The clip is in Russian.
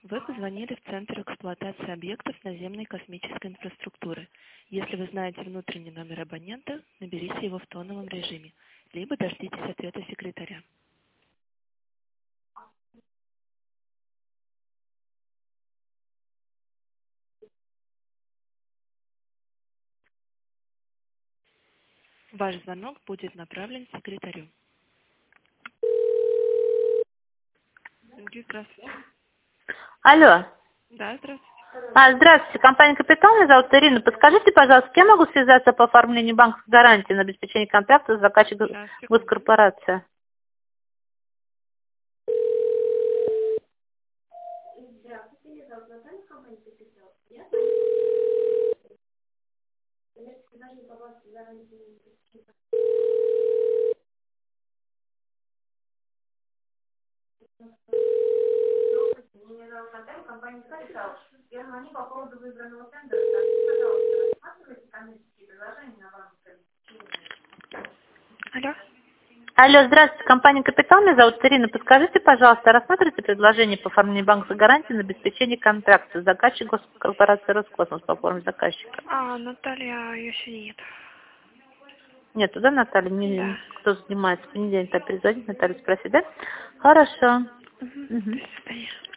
Вы позвонили в Центр эксплуатации объектов наземной космической инфраструктуры. Если вы знаете внутренний номер абонента, наберите его в тоновом режиме, либо дождитесь ответа секретаря. Ваш звонок будет направлен секретарю. Здравствуйте. Алло. Да, здравствуйте. Здравствуйте, компания «Капитал», меня зовут Ирина. Подскажите, пожалуйста, с кем могу связаться по оформлению банковской гарантии на обеспечение контракта с заказчиком Сейчас, секунду. госкорпорации? Алло. Алло, здравствуйте, компания «Капитал», меня зовут Ирина. Подскажите, пожалуйста, рассматриваете предложение по оформлению банковской гарантии на обеспечение контракта с заказчиком госкорпорации «Роскосмос» по форме заказчика? Наталья, ее сегодня нет. Нет, туда Наталья, Да. кто занимается в понедельник, так перезвонить, Наталья спросит, да? Хорошо. Угу. До Мгм. свидания.